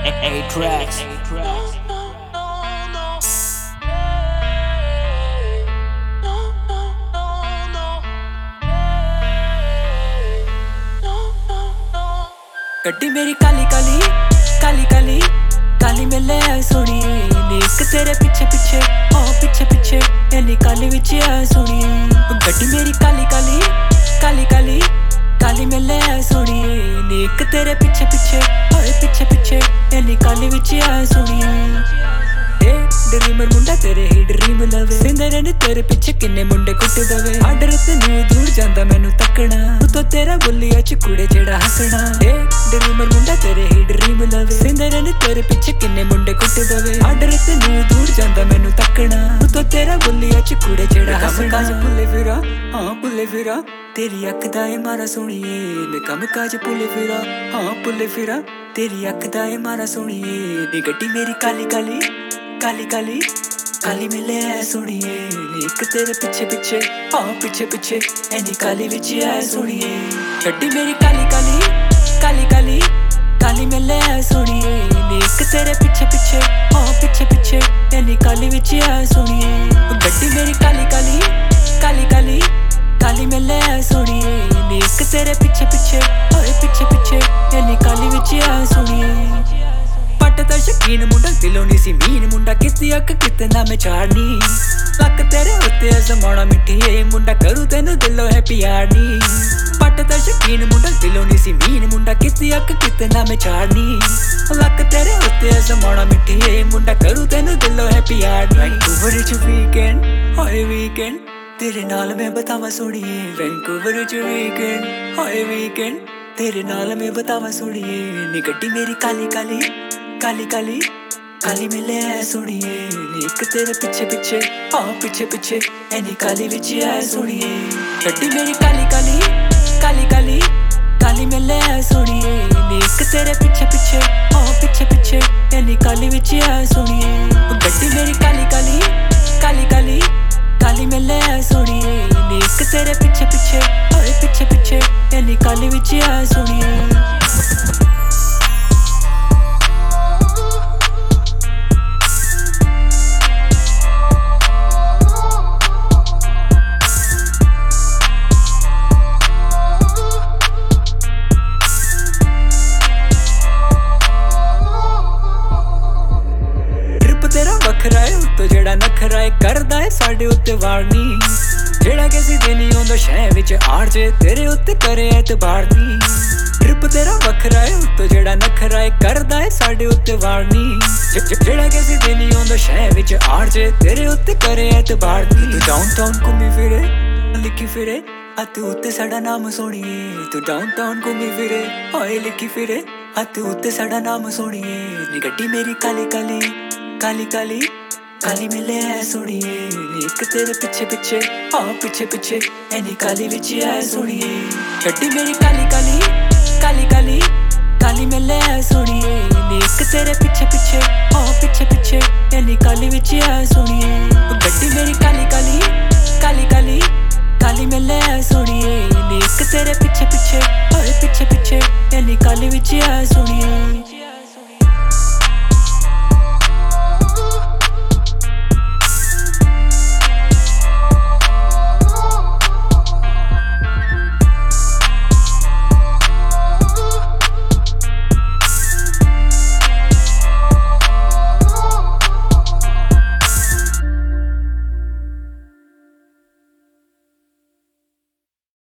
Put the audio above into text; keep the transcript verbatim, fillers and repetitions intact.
A-Tracks. गड्डी मेरी काली काली काली काली काली मेले आए सोनिए नेक तेरे पीछे पीछे ओ पीछे पीछे एनी काली विच आए सोनिए गड्डी मेरी काली काली काली काली काली मेले आए सोनिए नेक तेरे पीछे पीछे ओ पीछे पीछे एनी काली विच आए सोनिए ड्रीमर मुंडा तेरे ही ड्रीम लवे सिंदर ने तेरे पीछे किन्ने मुंडे कुट दवे आर्डर तेनू दूर जांदा मैनू तकना तो तेरा बुलिया च कुड़े जेड़ा हसना ड्रीमर मुंडा तेरे ही ड्रीम लवे सिंदर ने तेरे पीछे किन्ने मुंडे कुट दवे आर्डर तेनू दूर जांदा मैनू तकना तो तेरा बुलिया च कुड़े जेड़ा हसना काज भुले फिरा हां भुले फिरा तेरी अख दा ए मारा सोनिए मैं कम काज भुले फिरा हां भुले फिरा तेरी अख दा ए मारा सोनिए नी गड्डी मेरी काली काली काली काली काली मिले है सुनिए एक तेरे पीछे पीछे हाँ पीछे पीछे एनी काली विच है सुनिए गड्डी मेरी काली काली काली काली काली मिले है सुनिए एक तेरे पीछे पीछे हाँ पीछे पीछे एनी काली विच है सुनिए गड्डी मेरी काली काली काली काली काली मिले है सुनिए एक तेरे पीछे पीछे हाँ पीछे पीछे एनी काली विच है सुनिए पटदा शकीन मुंडा दिलों नी सी मीन मुंडा किसी अक कितना मैं चाड़नी लक तेरे उत्ते जमाना मिठी ए मुंडा करू तेनू दिलों है प्यारनी पटदा शकीन मुंडा दिलों नी सी मीन मुंडा किसी अक कितना मैं चाड़नी लक तेरे उत्ते जमाना मिठी ए मुंडा करू तेनू दिलों है प्यारनी वैंकूवर च वीकेंड हाय वीकेंड तेरे नाल मैं बतावा सोनिए वैंकूवर च वीकेंड हाय वीकेंड तेरे नाल मैं बतावा सोनिए नी गड्डी मेरी काली काली काली काली काली मिले है सुनिए एक तेरे पीछे पीछे हाँ पीछे पीछे एनी काली विच है सुनिए गड्डी मेरी काली काली काली काली काली मिले है सुनिए एक तेरे पीछे पीछे हाँ पीछे पीछे एनी काली विच है सुनिए गड्डी मेरी काली काली काली काली काली मिले है सुनिए एक तेरे पीछे पीछे हाँ पीछे पीछे एनी काली विच है सुनिए वखरा है उत्तो जेड़ा नखरा है करदा है साडे उत्ते वारनी जेड़ा किसी दिन ही आंदा शह विच आड़ जे तेरे उत्ते करे एतबार नी ट्रिप तेरा वखरा है उत्तो जेड़ा नखरा है करदा है साडे उत्ते वारनी जेड़ा किसी दिन ही आंदा शह विच आड़ जे तेरे उत्ते करे एतबार नी तू डाउनटाउन घूमी फिरे लिखी फिरे हत्थ उत्ते साडा नाम सोनिए तू डाउनटाउन घूमी फिरे हाय लिखी फिरे हत्थ उत्ते साडा नाम सोनिए नी गड्डी मेरी काली काली काली काली काली मिले है सुनिए एक तेरे पीछे पीछे हाँ पीछे पीछे एनी काली विच है सुनिए गड्डी मेरी काली काली काली काली काली मिले है सुनिए एक तेरे पीछे पीछे हाँ पीछे पीछे एनी काली विच है सुनिए गड्डी मेरी काली काली काली काली काली मिले है सुनिए एक तेरे पीछे पीछे हाँ पीछे पीछे एनी काली विच है सुनिए।